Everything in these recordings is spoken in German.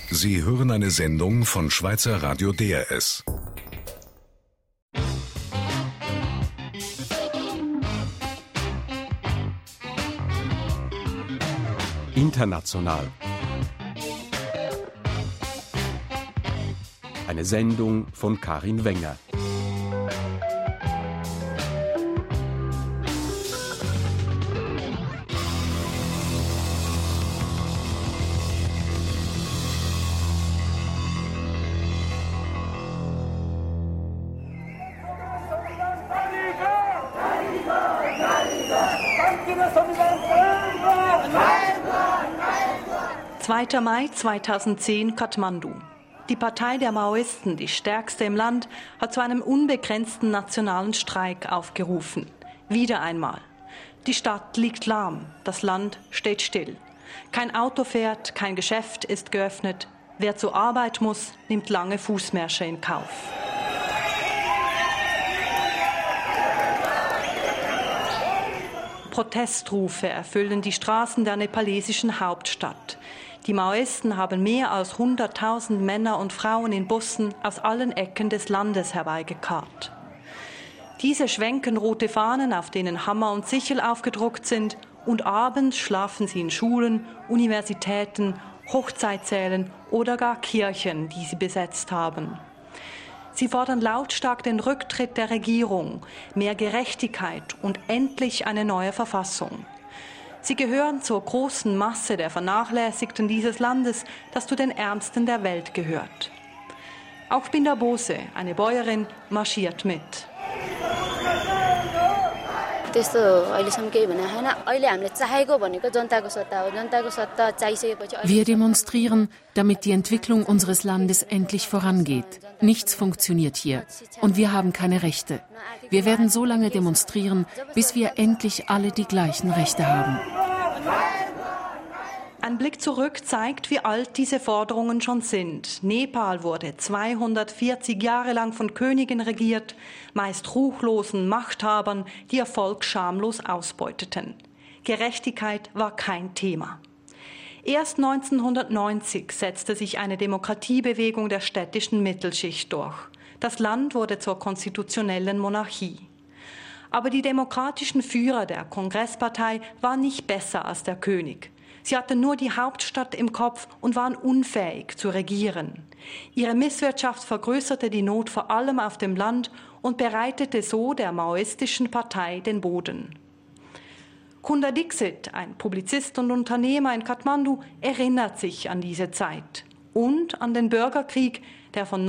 Sie hören eine Sendung von Schweizer Radio DRS. International. Eine Sendung von Karin Wenger. Mai 2010, Kathmandu. Die Partei der Maoisten, die stärkste im Land, hat zu einem unbegrenzten nationalen Streik aufgerufen. Wieder einmal. Die Stadt liegt lahm, das Land steht still. Kein Auto fährt, kein Geschäft ist geöffnet. Wer zur Arbeit muss, nimmt lange Fußmärsche in Kauf. Protestrufe erfüllen die Straßen der nepalesischen Hauptstadt. Die Maoisten haben mehr als 100.000 Männer und Frauen in Bussen aus allen Ecken des Landes herbeigekarrt. Diese schwenken rote Fahnen, auf denen Hammer und Sichel aufgedruckt sind, und abends schlafen sie in Schulen, Universitäten, Hochzeitssälen oder gar Kirchen, die sie besetzt haben. Sie fordern lautstark den Rücktritt der Regierung, mehr Gerechtigkeit und endlich eine neue Verfassung. Sie gehören zur großen Masse der Vernachlässigten dieses Landes, das zu den Ärmsten der Welt gehört. Auch Binda Bose, eine Bäuerin, marschiert mit. Wir demonstrieren, damit die Entwicklung unseres Landes endlich vorangeht. Nichts funktioniert hier und wir haben keine Rechte. Wir werden so lange demonstrieren, bis wir endlich alle die gleichen Rechte haben. Ein Blick zurück zeigt, wie alt diese Forderungen schon sind. Nepal wurde 240 Jahre lang von Königen regiert, meist ruchlosen Machthabern, die ihr Volk schamlos ausbeuteten. Gerechtigkeit war kein Thema. Erst 1990 setzte sich eine Demokratiebewegung der städtischen Mittelschicht durch. Das Land wurde zur konstitutionellen Monarchie. Aber die demokratischen Führer der Kongresspartei waren nicht besser als der König. Sie hatten nur die Hauptstadt im Kopf und waren unfähig zu regieren. Ihre Misswirtschaft vergrößerte die Not vor allem auf dem Land und bereitete so der maoistischen Partei den Boden. Kunda Dixit, ein Publizist und Unternehmer in Kathmandu, erinnert sich an diese Zeit und an den Bürgerkrieg, der von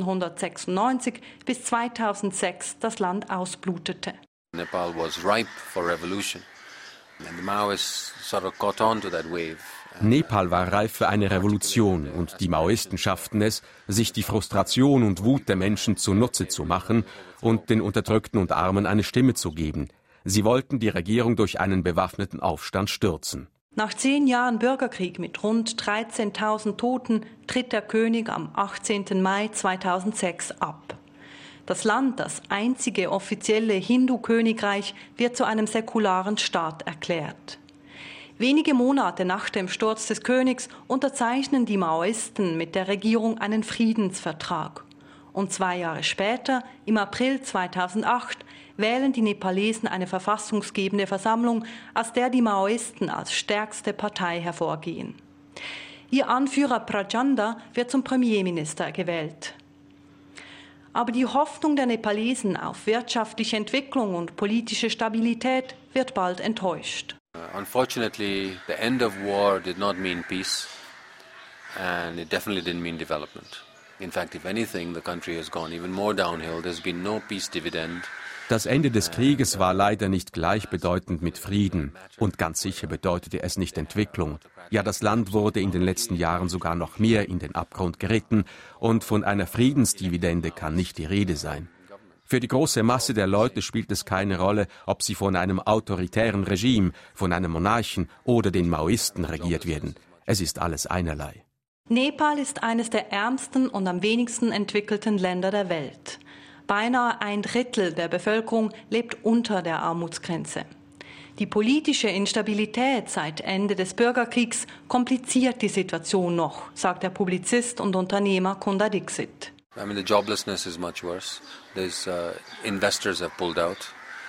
1996 bis 2006 das Land ausblutete. Nepal was ripe for revolution. And the Maoists sort of caught on to that wave. Nepal war reif für eine Revolution und die Maoisten schafften es, sich die Frustration und Wut der Menschen zunutze zu machen und den Unterdrückten und Armen eine Stimme zu geben. Sie wollten die Regierung durch einen bewaffneten Aufstand stürzen. Nach 10 Jahren Bürgerkrieg mit rund 13.000 Toten tritt der König am 18. Mai 2006 ab. Das Land, das einzige offizielle Hindu-Königreich, wird zu einem säkularen Staat erklärt. Wenige Monate nach dem Sturz des Königs unterzeichnen die Maoisten mit der Regierung einen Friedensvertrag. Und 2 Jahre später, im April 2008, wählen die Nepalesen eine verfassungsgebende Versammlung, aus der die Maoisten als stärkste Partei hervorgehen. Ihr Anführer Prachanda wird zum Premierminister gewählt. Aber die Hoffnung der Nepalesen auf wirtschaftliche Entwicklung und politische Stabilität wird bald enttäuscht. Unfortunately, the end of war did not mean peace, and it definitely didn't mean development. In fact, if anything, the country has gone even more downhill. There's been no peace dividend. Das Ende des Krieges war leider nicht gleichbedeutend mit Frieden und ganz sicher bedeutete es nicht Entwicklung. Ja, das Land wurde in den letzten Jahren sogar noch mehr in den Abgrund geritten und von einer Friedensdividende kann nicht die Rede sein. Für die große Masse der Leute spielt es keine Rolle, ob sie von einem autoritären Regime, von einem Monarchen oder den Maoisten regiert werden. Es ist alles einerlei. Nepal ist eines der ärmsten und am wenigsten entwickelten Länder der Welt. Beinahe 1/3 der Bevölkerung lebt unter der Armutsgrenze. Die politische Instabilität seit Ende des Bürgerkriegs kompliziert die Situation noch, sagt der Publizist und Unternehmer Kunda Dixit. I mean, the joblessness is much worse. There's investors have pulled out.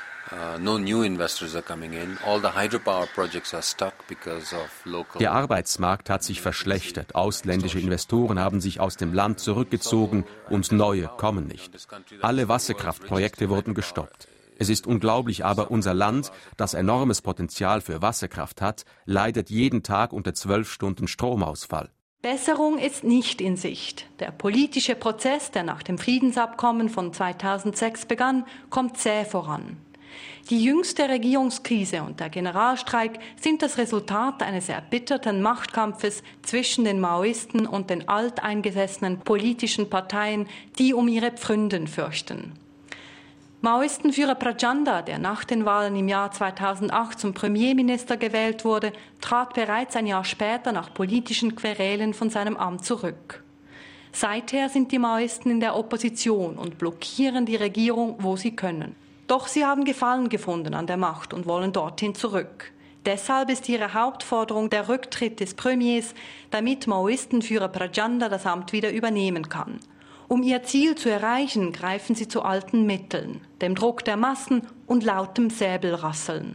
No new investors are coming in. All the hydropower projects are stuck because of local. Der Arbeitsmarkt hat sich verschlechtert. Ausländische Investoren haben sich aus dem Land zurückgezogen und neue kommen nicht. Alle Wasserkraftprojekte wurden gestoppt. Es ist unglaublich, aber unser Land, das enormes Potenzial für Wasserkraft hat, leidet jeden Tag unter 12 Stunden Stromausfall. Besserung ist nicht in Sicht. Der politische Prozess, der nach dem Friedensabkommen von 2006 begann, kommt zäh voran. Die jüngste Regierungskrise und der Generalstreik sind das Resultat eines erbitterten Machtkampfes zwischen den Maoisten und den alteingesessenen politischen Parteien, die um ihre Pfründen fürchten. Maoistenführer Prachanda, der nach den Wahlen im Jahr 2008 zum Premierminister gewählt wurde, trat bereits ein Jahr später nach politischen Querelen von seinem Amt zurück. Seither sind die Maoisten in der Opposition und blockieren die Regierung, wo sie können. Doch sie haben Gefallen gefunden an der Macht und wollen dorthin zurück. Deshalb ist ihre Hauptforderung der Rücktritt des Premiers, damit Maoistenführer Prachanda das Amt wieder übernehmen kann. Um ihr Ziel zu erreichen, greifen sie zu alten Mitteln, dem Druck der Massen und lautem Säbelrasseln.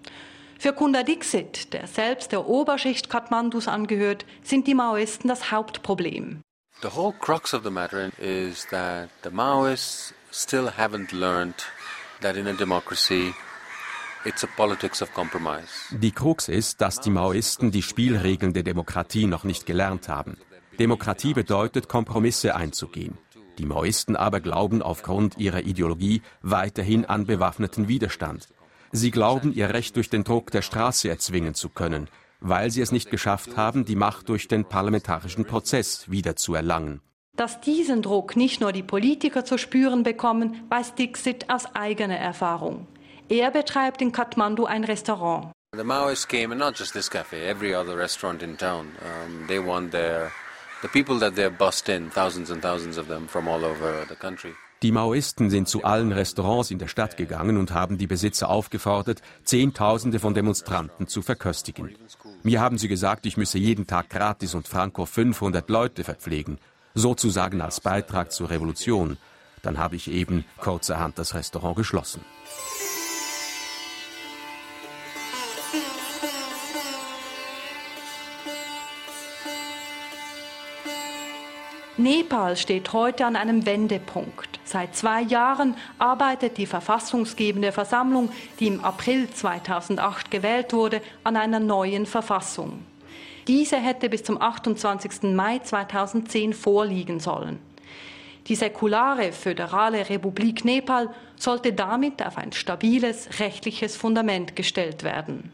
Für Kunda Dixit, der selbst der Oberschicht Kathmandus angehört, sind die Maoisten das Hauptproblem. The whole crux of the matter is that the Maoists still haven't learned that in a democracy it's a politics of compromise. Die Krux ist, dass die Maoisten die Spielregeln der Demokratie noch nicht gelernt haben. Demokratie bedeutet, Kompromisse einzugehen. Die Maoisten aber glauben aufgrund ihrer Ideologie weiterhin an bewaffneten Widerstand. Sie glauben, ihr Recht durch den Druck der Straße erzwingen zu können, weil sie es nicht geschafft haben, die Macht durch den parlamentarischen Prozess wieder zu erlangen. Dass diesen Druck nicht nur die Politiker zu spüren bekommen, weiß Dixit aus eigener Erfahrung. Er betreibt in Kathmandu ein Restaurant. The Maoists came, and not just this cafe, every other restaurant in town. They want the people that they've bussed in, thousands and thousands of them from all over the country. Die Maoisten sind zu allen Restaurants in der Stadt gegangen und haben die Besitzer aufgefordert, Zehntausende von Demonstranten zu verköstigen. Mir haben sie gesagt, ich müsse jeden Tag gratis und franco 500 Leute verpflegen, sozusagen als Beitrag zur Revolution. Dann habe ich eben kurzerhand das Restaurant geschlossen. Nepal steht heute an einem Wendepunkt. Seit 2 Jahren arbeitet die verfassungsgebende Versammlung, die im April 2008 gewählt wurde, an einer neuen Verfassung. Diese hätte bis zum 28. Mai 2010 vorliegen sollen. Die säkulare föderale Republik Nepal sollte damit auf ein stabiles rechtliches Fundament gestellt werden.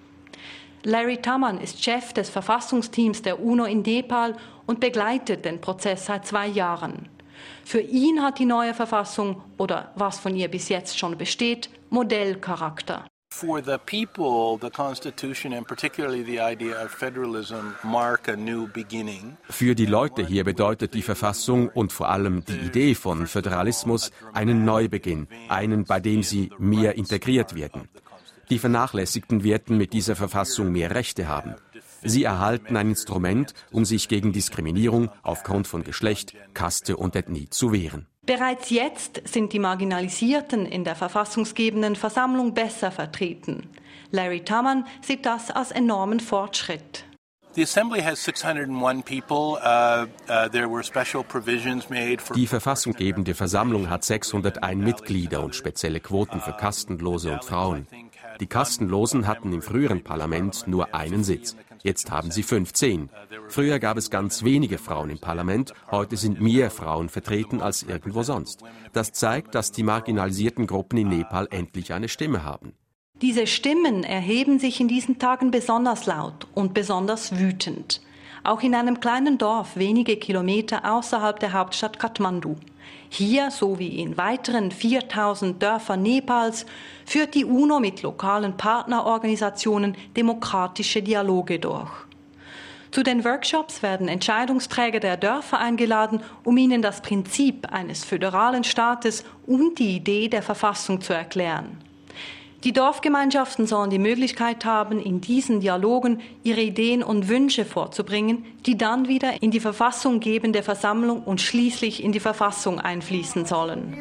Larry Taman ist Chef des Verfassungsteams der UNO in Nepal und begleitet den Prozess seit 2 Jahren. Für ihn hat die neue Verfassung, oder was von ihr bis jetzt schon besteht, Modellcharakter. For the people, the Constitution and particularly the idea of federalism mark a new beginning. Für die Leute hier bedeutet die Verfassung und vor allem die Idee von Föderalismus einen Neubeginn, einen, bei dem sie mehr integriert werden. Die Vernachlässigten werden mit dieser Verfassung mehr Rechte haben. Sie erhalten ein Instrument, um sich gegen Diskriminierung aufgrund von Geschlecht, Kaste und Ethnie zu wehren. Bereits jetzt sind die Marginalisierten in der verfassungsgebenden Versammlung besser vertreten. Larry Taman sieht das als enormen Fortschritt. The Assembly has 601 people. There were special provisions made for. Die verfassungsgebende Versammlung hat 601 Mitglieder und spezielle Quoten für Kastenlose und Frauen. Die Kastenlosen hatten im früheren Parlament nur einen Sitz. Jetzt haben sie 15. Früher gab es ganz wenige Frauen im Parlament. Heute sind mehr Frauen vertreten als irgendwo sonst. Das zeigt, dass die marginalisierten Gruppen in Nepal endlich eine Stimme haben. Diese Stimmen erheben sich in diesen Tagen besonders laut und besonders wütend. Auch in einem kleinen Dorf wenige Kilometer außerhalb der Hauptstadt Kathmandu. Hier, so wie in weiteren 4000 Dörfern Nepals, führt die UNO mit lokalen Partnerorganisationen demokratische Dialoge durch. Zu den Workshops werden Entscheidungsträger der Dörfer eingeladen, um ihnen das Prinzip eines föderalen Staates und die Idee der Verfassung zu erklären. Die Dorfgemeinschaften sollen die Möglichkeit haben, in diesen Dialogen ihre Ideen und Wünsche vorzubringen, die dann wieder in die verfassunggebende Versammlung und schließlich in die Verfassung einfließen sollen.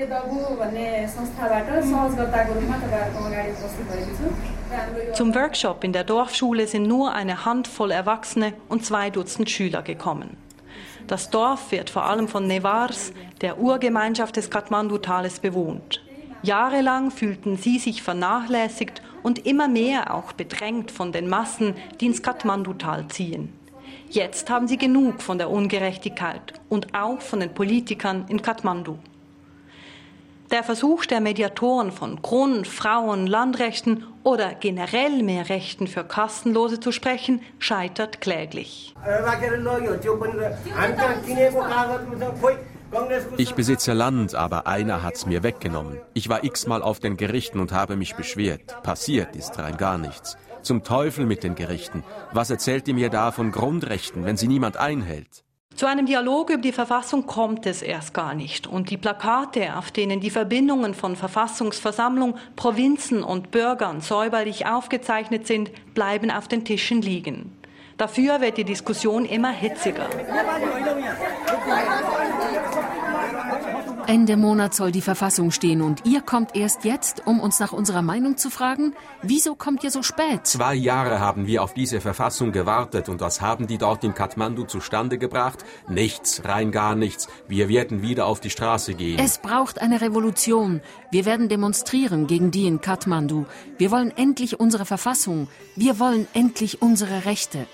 Zum Workshop in der Dorfschule sind nur eine Handvoll Erwachsene und 2 Dutzend Schüler gekommen. Das Dorf wird vor allem von Nevars, der Urgemeinschaft des Kathmandu-Tales, bewohnt. Jahrelang fühlten sie sich vernachlässigt und immer mehr auch bedrängt von den Massen, die ins Kathmandu-Tal ziehen. Jetzt haben sie genug von der Ungerechtigkeit und auch von den Politikern in Kathmandu. Der Versuch der Mediatoren von Grund-, Frauen-, Landrechten oder generell mehr Rechten für Kastenlose zu sprechen, scheitert kläglich. Ich besitze Land, aber einer hat's mir weggenommen. Ich war x-mal auf den Gerichten und habe mich beschwert. Passiert ist rein gar nichts. Zum Teufel mit den Gerichten. Was erzählt ihr mir da von Grundrechten, wenn sie niemand einhält? Zu einem Dialog über die Verfassung kommt es erst gar nicht. Und die Plakate, auf denen die Verbindungen von Verfassungsversammlung, Provinzen und Bürgern säuberlich aufgezeichnet sind, bleiben auf den Tischen liegen. Dafür wird die Diskussion immer hitziger. Ende Monat soll die Verfassung stehen und ihr kommt erst jetzt, um uns nach unserer Meinung zu fragen? Wieso kommt ihr so spät? 2 Jahre haben wir auf diese Verfassung gewartet und was haben die dort in Kathmandu zustande gebracht? Nichts, rein gar nichts. Wir werden wieder auf die Straße gehen. Es braucht eine Revolution. Wir werden demonstrieren gegen die in Kathmandu. Wir wollen endlich unsere Verfassung. Wir wollen endlich unsere Rechte.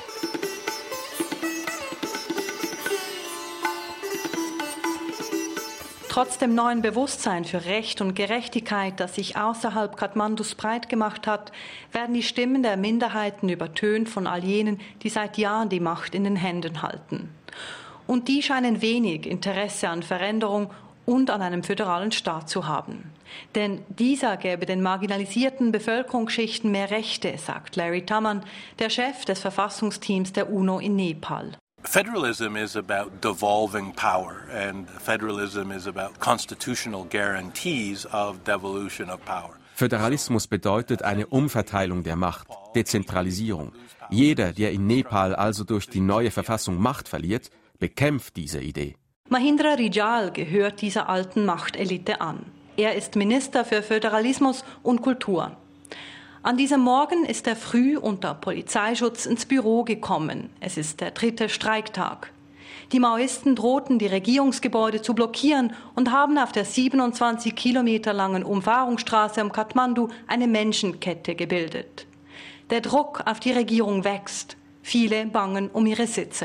Trotz dem neuen Bewusstsein für Recht und Gerechtigkeit, das sich außerhalb Kathmandus breit gemacht hat, werden die Stimmen der Minderheiten übertönt von all jenen, die seit Jahren die Macht in den Händen halten. Und die scheinen wenig Interesse an Veränderung und an einem föderalen Staat zu haben. Denn dieser gäbe den marginalisierten Bevölkerungsschichten mehr Rechte, sagt Larry Taman, der Chef des Verfassungsteams der UNO in Nepal. Federalism is about devolving power, and federalism is about constitutional guarantees of devolution of power. Föderalismus bedeutet eine Umverteilung der Macht, Dezentralisierung. Jeder, der in Nepal also durch die neue Verfassung Macht verliert, bekämpft diese Idee. Mahindra Rijal gehört dieser alten Machtelite an. Er ist Minister für Föderalismus und Kultur. An diesem Morgen ist er früh unter Polizeischutz ins Büro gekommen. Es ist der 3. Streiktag. Die Maoisten drohten, die Regierungsgebäude zu blockieren und haben auf der 27 Kilometer langen Umfahrungsstraße um Kathmandu eine Menschenkette gebildet. Der Druck auf die Regierung wächst. Viele bangen um ihre Sitze.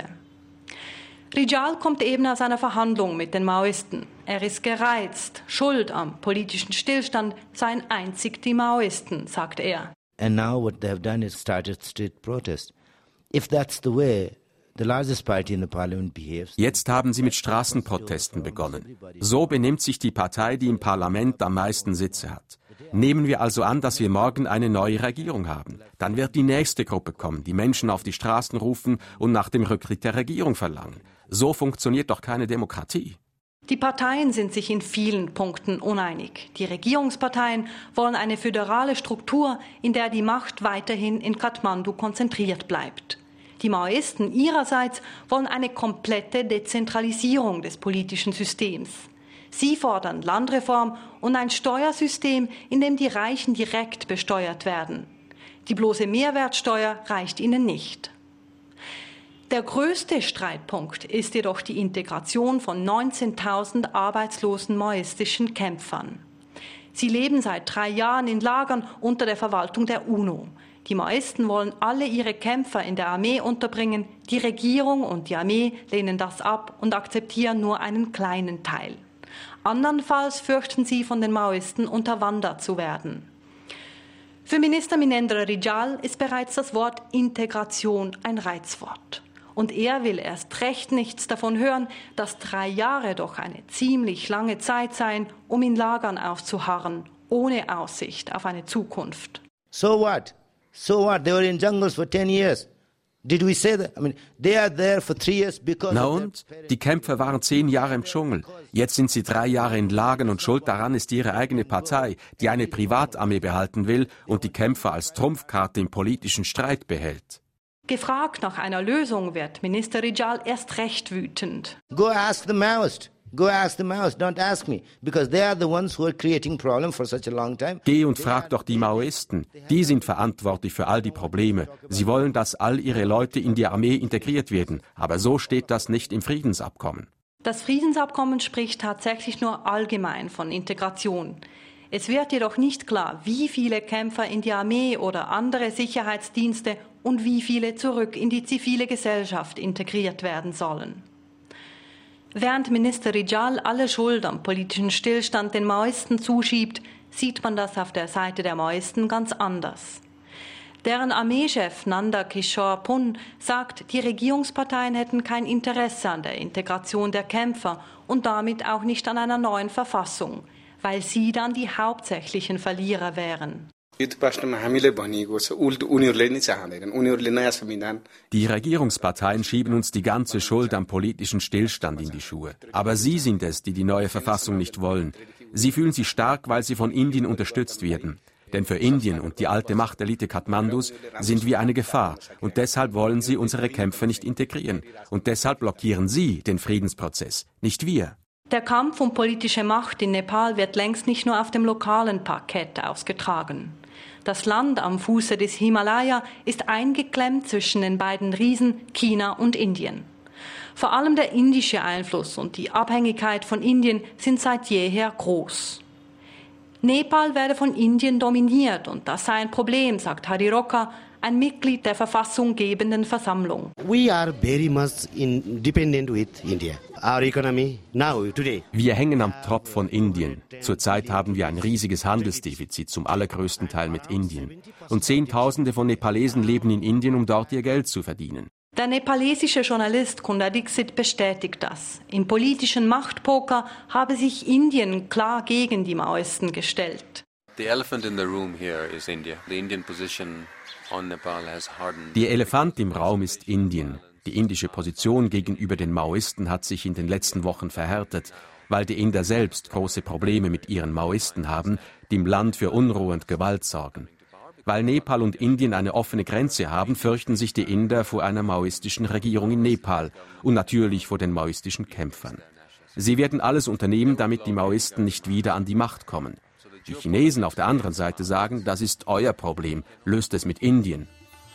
Rijal kommt eben aus einer Verhandlung mit den Maoisten. Er ist gereizt. Schuld am politischen Stillstand seien einzig die Maoisten, sagt er. And now what they have done is started street protest. If that's the way the largest party in the parliament behaves. Jetzt haben sie mit Straßenprotesten begonnen. So benimmt sich die Partei, die im Parlament am meisten Sitze hat. Nehmen wir also an, dass wir morgen eine neue Regierung haben. Dann wird die nächste Gruppe kommen, die Menschen auf die Straßen rufen und nach dem Rücktritt der Regierung verlangen. So funktioniert doch keine Demokratie. Die Parteien sind sich in vielen Punkten uneinig. Die Regierungsparteien wollen eine föderale Struktur, in der die Macht weiterhin in Kathmandu konzentriert bleibt. Die Maoisten ihrerseits wollen eine komplette Dezentralisierung des politischen Systems. Sie fordern Landreform und ein Steuersystem, in dem die Reichen direkt besteuert werden. Die bloße Mehrwertsteuer reicht ihnen nicht. Der größte Streitpunkt ist jedoch die Integration von 19.000 arbeitslosen maoistischen Kämpfern. Sie leben seit 3 Jahren in Lagern unter der Verwaltung der UNO. Die Maoisten wollen alle ihre Kämpfer in der Armee unterbringen. Die Regierung und die Armee lehnen das ab und akzeptieren nur einen kleinen Teil. Andernfalls fürchten sie, von den Maoisten unterwandert zu werden. Für Minister Minendra Rijal ist bereits das Wort Integration ein Reizwort. Und er will erst recht nichts davon hören, dass 3 Jahre doch eine ziemlich lange Zeit seien, um in Lagern aufzuharren, ohne Aussicht auf eine Zukunft. So what? So what? They were in jungles for 10 years. Did we say that? I mean, they are there for 3 years because. Na und? Die Kämpfer waren 10 Jahre im Dschungel. Jetzt sind sie 3 Jahre in Lagern und schuld daran ist ihre eigene Partei, die eine Privatarmee behalten will und die Kämpfer als Trumpfkarte im politischen Streit behält. Gefragt nach einer Lösung wird Minister Rijal erst recht wütend. Go ask the Maoist. Go ask the Maoist, don't ask me, because they are the ones who are creating problem for such a long time. Geh und frag doch die Maoisten. Die sind verantwortlich für all die Probleme. Sie wollen, dass all ihre Leute in die Armee integriert werden. Aber so steht das nicht im Friedensabkommen. Das Friedensabkommen spricht tatsächlich nur allgemein von Integration. Es wird jedoch nicht klar, wie viele Kämpfer in die Armee oder andere Sicherheitsdienste und wie viele zurück in die zivile Gesellschaft integriert werden sollen. Während Minister Rijal alle Schuld am politischen Stillstand den Maoisten zuschiebt, sieht man das auf der Seite der Maoisten ganz anders. Deren Armeechef Nanda Kishore Pun sagt, die Regierungsparteien hätten kein Interesse an der Integration der Kämpfer und damit auch nicht an einer neuen Verfassung, weil sie dann die hauptsächlichen Verlierer wären. Die Regierungsparteien schieben uns die ganze Schuld am politischen Stillstand in die Schuhe. Aber sie sind es, die die neue Verfassung nicht wollen. Sie fühlen sich stark, weil sie von Indien unterstützt werden. Denn für Indien und die alte Machtelite Kathmandus sind wir eine Gefahr. Und deshalb wollen sie unsere Kämpfer nicht integrieren. Und deshalb blockieren sie den Friedensprozess, nicht wir. Der Kampf um politische Macht in Nepal wird längst nicht nur auf dem lokalen Parkett ausgetragen. Das Land am Fuße des Himalaya ist eingeklemmt zwischen den beiden Riesen China und Indien. Vor allem der indische Einfluss und die Abhängigkeit von Indien sind seit jeher groß. Nepal werde von Indien dominiert und das sei ein Problem, sagt Hari Rokka, ein Mitglied der verfassunggebenden Versammlung. We are very much dependent with India. Our economy now, today. Wir hängen am Tropf von Indien. Zurzeit haben wir ein riesiges Handelsdefizit, zum allergrößten Teil mit Indien. Und Zehntausende von Nepalesen leben in Indien, um dort ihr Geld zu verdienen. Der nepalesische Journalist Kunda Dixit bestätigt das. Im politischen Machtpoker habe sich Indien klar gegen die Maoisten gestellt. The elephant in the room here is India. The Indian position on Nepal has hardened. Der Elefant im Raum ist Indien. Die indische Position gegenüber den Maoisten hat sich in den letzten Wochen verhärtet, weil die Inder selbst große Probleme mit ihren Maoisten haben, die im Land für Unruhe und Gewalt sorgen. Weil Nepal und Indien eine offene Grenze haben, fürchten sich die Inder vor einer maoistischen Regierung in Nepal und natürlich vor den maoistischen Kämpfern. Sie werden alles unternehmen, damit die Maoisten nicht wieder an die Macht kommen. Die Chinesen auf der anderen Seite sagen, das ist euer Problem, löst es mit Indien.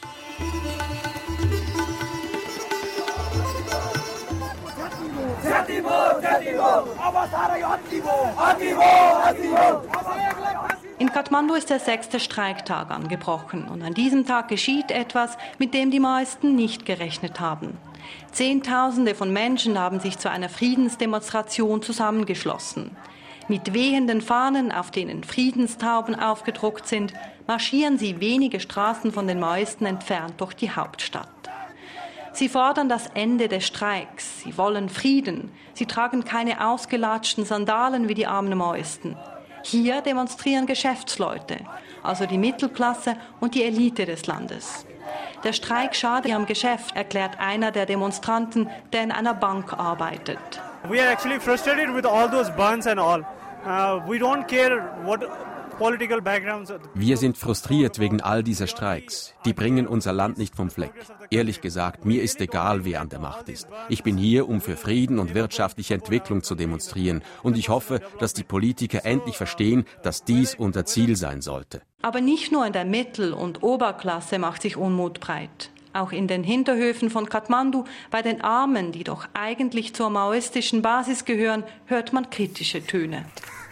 In Kathmandu ist der 6. Streiktag angebrochen und an diesem Tag geschieht etwas, mit dem die meisten nicht gerechnet haben. Zehntausende von Menschen haben sich zu einer Friedensdemonstration zusammengeschlossen. Mit wehenden Fahnen, auf denen Friedenstauben aufgedruckt sind, marschieren sie wenige Straßen von den Maoisten entfernt durch die Hauptstadt. Sie fordern das Ende des Streiks, sie wollen Frieden, sie tragen keine ausgelatschten Sandalen wie die armen Maoisten. Hier demonstrieren Geschäftsleute, also die Mittelklasse und die Elite des Landes. Der Streik schade ihrem Geschäft, erklärt einer der Demonstranten, der in einer Bank arbeitet. We are actually frustrated with all those bans and all. We don't care what political backgrounds. Wir sind frustriert wegen all dieser Streiks. Die bringen unser Land nicht vom Fleck. Ehrlich gesagt, mir ist egal, wer an der Macht ist. Ich bin hier, um für Frieden und wirtschaftliche Entwicklung zu demonstrieren. Und ich hoffe, dass die Politiker endlich verstehen, dass dies unser Ziel sein sollte. Aber nicht nur in der Mittel- und Oberklasse macht sich Unmut breit. Auch in den Hinterhöfen von Kathmandu, bei den Armen, die doch eigentlich zur maoistischen Basis gehören, hört man kritische Töne.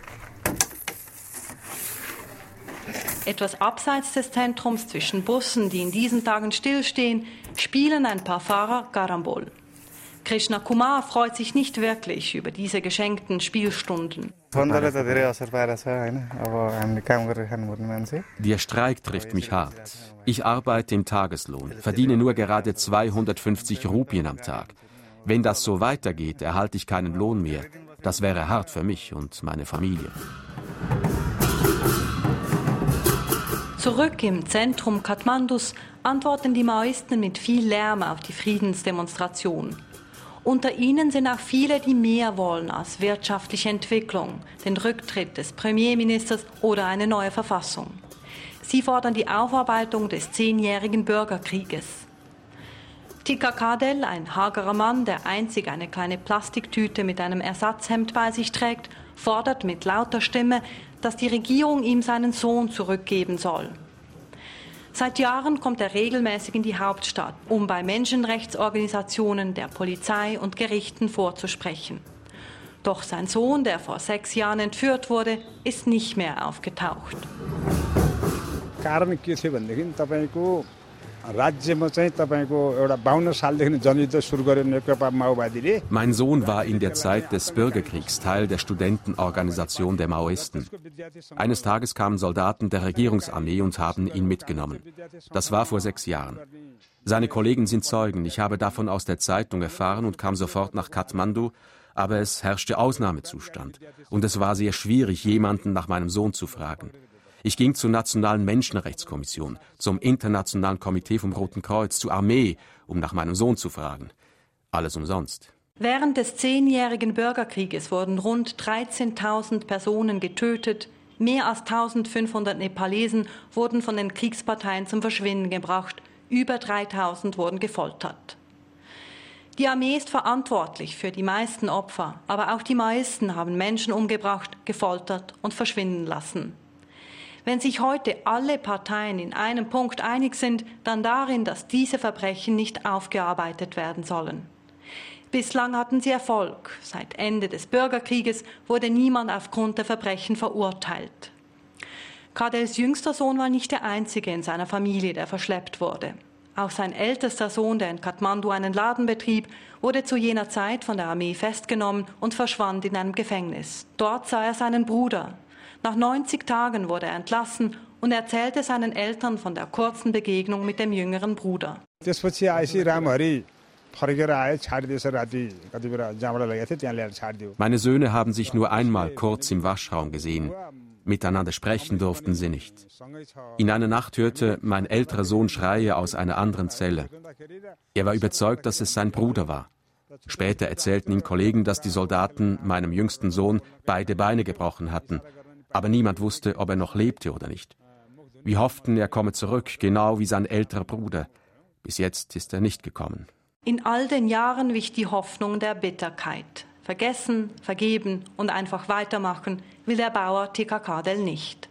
Etwas abseits des Zentrums, zwischen Bussen, die in diesen Tagen stillstehen, spielen ein paar Fahrer Karambol. Krishna Kumar freut sich nicht wirklich über diese geschenkten Spielstunden. Der Streik trifft mich hart. Ich arbeite im Tageslohn, verdiene nur gerade 250 Rupien am Tag. Wenn das so weitergeht, erhalte ich keinen Lohn mehr. Das wäre hart für mich und meine Familie. Zurück im Zentrum Kathmandus antworten die Maoisten mit viel Lärm auf die Friedensdemonstration. Unter ihnen sind auch viele, die mehr wollen als wirtschaftliche Entwicklung, den Rücktritt des Premierministers oder eine neue Verfassung. Sie fordern die Aufarbeitung des 10-jährigen Bürgerkrieges. Tika Kadel, ein hagerer Mann, der einzig eine kleine Plastiktüte mit einem Ersatzhemd bei sich trägt, fordert mit lauter Stimme, dass die Regierung ihm seinen Sohn zurückgeben soll. Seit Jahren kommt er regelmäßig in die Hauptstadt, um bei Menschenrechtsorganisationen, der Polizei und Gerichten vorzusprechen. Doch sein Sohn, der vor 6 Jahren entführt wurde, ist nicht mehr aufgetaucht. Mein Sohn war in der Zeit des Bürgerkriegs Teil der Studentenorganisation der Maoisten. Eines Tages kamen Soldaten der Regierungsarmee und haben ihn mitgenommen. Das war vor 6 Jahren. Seine Kollegen sind Zeugen. Ich habe davon aus der Zeitung erfahren und kam sofort nach Kathmandu, aber es herrschte Ausnahmezustand. Und es war sehr schwierig, jemanden nach meinem Sohn zu fragen. Ich ging zur Nationalen Menschenrechtskommission, zum Internationalen Komitee vom Roten Kreuz, zur Armee, um nach meinem Sohn zu fragen. Alles umsonst. Während des 10-jährigen Bürgerkrieges wurden rund 13.000 Personen getötet. Mehr als 1.500 Nepalesen wurden von den Kriegsparteien zum Verschwinden gebracht. Über 3.000 wurden gefoltert. Die Armee ist verantwortlich für die meisten Opfer, aber auch die Maoisten haben Menschen umgebracht, gefoltert und verschwinden lassen. Wenn sich heute alle Parteien in einem Punkt einig sind, dann darin, dass diese Verbrechen nicht aufgearbeitet werden sollen. Bislang hatten sie Erfolg. Seit Ende des Bürgerkrieges wurde niemand aufgrund der Verbrechen verurteilt. Kadels jüngster Sohn war nicht der einzige in seiner Familie, der verschleppt wurde. Auch sein ältester Sohn, der in Kathmandu einen Laden betrieb, wurde zu jener Zeit von der Armee festgenommen und verschwand in einem Gefängnis. Dort sah er seinen Bruder. Nach 90 Tagen wurde er entlassen und erzählte seinen Eltern von der kurzen Begegnung mit dem jüngeren Bruder. Meine Söhne haben sich nur einmal kurz im Waschraum gesehen. Miteinander sprechen durften sie nicht. In einer Nacht hörte mein älterer Sohn Schreie aus einer anderen Zelle. Er war überzeugt, dass es sein Bruder war. Später erzählten ihm Kollegen, dass die Soldaten meinem jüngsten Sohn beide Beine gebrochen hatten. Aber niemand wusste, ob er noch lebte oder nicht. Wir hofften, er komme zurück, genau wie sein älterer Bruder. Bis jetzt ist er nicht gekommen. In all den Jahren wich die Hoffnung der Bitterkeit. Vergessen, vergeben und einfach weitermachen will der Bauer Tika Kadel nicht.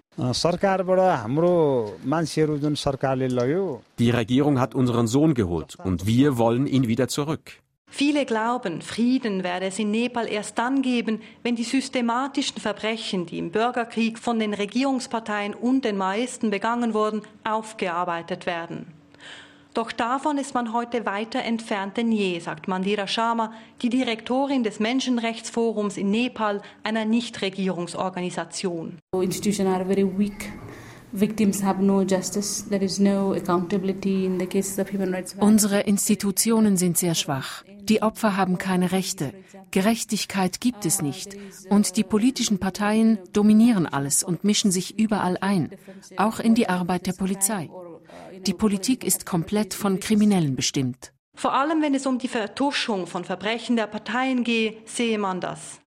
Die Regierung hat unseren Sohn geholt und wir wollen ihn wieder zurück. Viele glauben, Frieden werde es in Nepal erst dann geben, wenn die systematischen Verbrechen, die im Bürgerkrieg von den Regierungsparteien und den Maoisten begangen wurden, aufgearbeitet werden. Doch davon ist man heute weiter entfernt denn je, sagt Mandira Sharma, die Direktorin des Menschenrechtsforums in Nepal, einer Nichtregierungsorganisation. Institutions are very weak. Victims have no justice. There is no accountability in the cases of human rights violations. Unsere Institutionen sind sehr schwach. Die Opfer haben keine Rechte. Gerechtigkeit gibt es nicht. Und die politischen Parteien dominieren alles und mischen sich überall ein, auch in die Arbeit der Polizei. Die Politik ist komplett von Kriminellen bestimmt. Vor allem, wenn es um die Vertuschung von Verbrechen der Parteien gehe, sehe man das.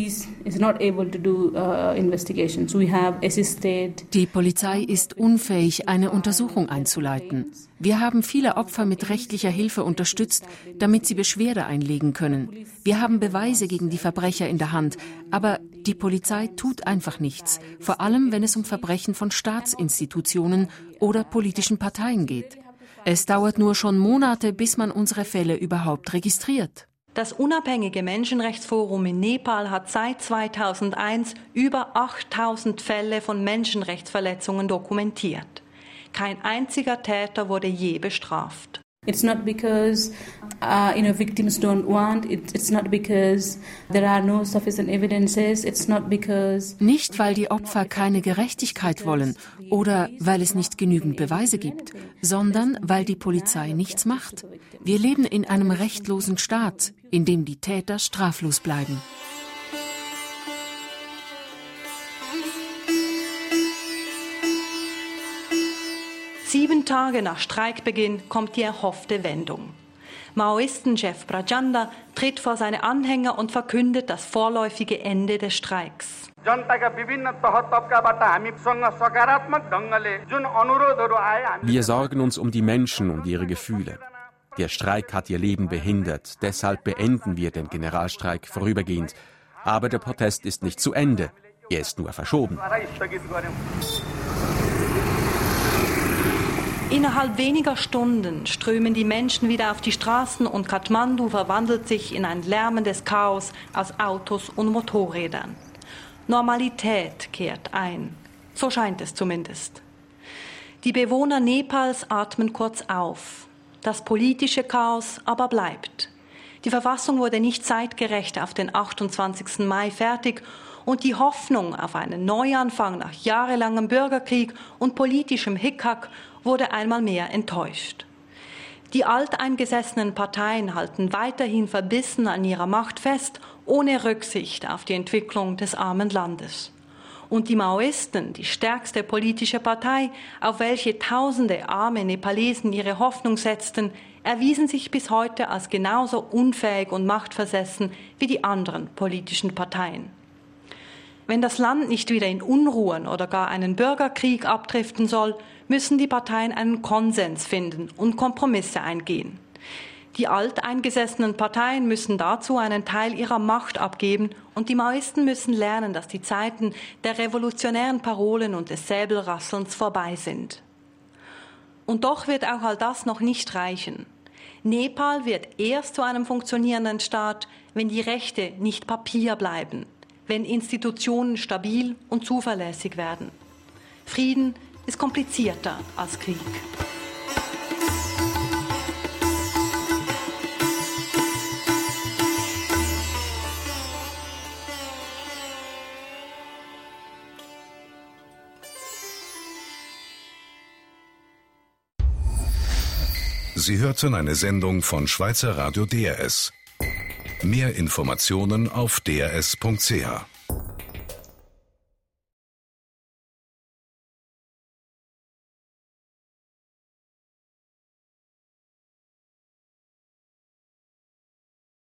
Die Polizei ist unfähig, eine Untersuchung einzuleiten. Wir haben viele Opfer mit rechtlicher Hilfe unterstützt, damit sie Beschwerde einlegen können. Wir haben Beweise gegen die Verbrecher in der Hand, aber die Polizei tut einfach nichts, vor allem wenn es um Verbrechen von Staatsinstitutionen oder politischen Parteien geht. Es dauert nur schon Monate, bis man unsere Fälle überhaupt registriert. Das unabhängige Menschenrechtsforum in Nepal hat seit 2001 über 8.000 Fälle von Menschenrechtsverletzungen dokumentiert. Kein einziger Täter wurde je bestraft. It's not because victims don't want. It's not because there are no sufficient evidences. It's not because nicht weil die Opfer keine Gerechtigkeit wollen oder weil es nicht genügend Beweise gibt, sondern weil die Polizei nichts macht. Wir leben in einem rechtlosen Staat, in dem die Täter straflos bleiben. Sieben Tage nach Streikbeginn kommt die erhoffte Wendung. Maoistenchef Prachanda tritt vor seine Anhänger und verkündet das vorläufige Ende des Streiks. Wir sorgen uns um die Menschen und ihre Gefühle. Der Streik hat ihr Leben behindert, deshalb beenden wir den Generalstreik vorübergehend. Aber der Protest ist nicht zu Ende, er ist nur verschoben. Innerhalb weniger Stunden strömen die Menschen wieder auf die Straßen und Kathmandu verwandelt sich in ein lärmendes Chaos aus Autos und Motorrädern. Normalität kehrt ein. So scheint es zumindest. Die Bewohner Nepals atmen kurz auf. Das politische Chaos aber bleibt. Die Verfassung wurde nicht zeitgerecht auf den 28. Mai fertig und die Hoffnung auf einen Neuanfang nach jahrelangem Bürgerkrieg und politischem Hickhack wurde einmal mehr enttäuscht. Die alteingesessenen Parteien halten weiterhin verbissen an ihrer Macht fest, ohne Rücksicht auf die Entwicklung des armen Landes. Und die Maoisten, die stärkste politische Partei, auf welche tausende arme Nepalesen ihre Hoffnung setzten, erwiesen sich bis heute als genauso unfähig und machtversessen wie die anderen politischen Parteien. Wenn das Land nicht wieder in Unruhen oder gar einen Bürgerkrieg abdriften soll, müssen die Parteien einen Konsens finden und Kompromisse eingehen. Die alteingesessenen Parteien müssen dazu einen Teil ihrer Macht abgeben und die Maoisten müssen lernen, dass die Zeiten der revolutionären Parolen und des Säbelrasselns vorbei sind. Und doch wird auch all das noch nicht reichen. Nepal wird erst zu einem funktionierenden Staat, wenn die Rechte nicht Papier bleiben, wenn Institutionen stabil und zuverlässig werden. Frieden ist komplizierter als Krieg. Sie hörten eine Sendung von Schweizer Radio DRS. Mehr Informationen auf drs.ch.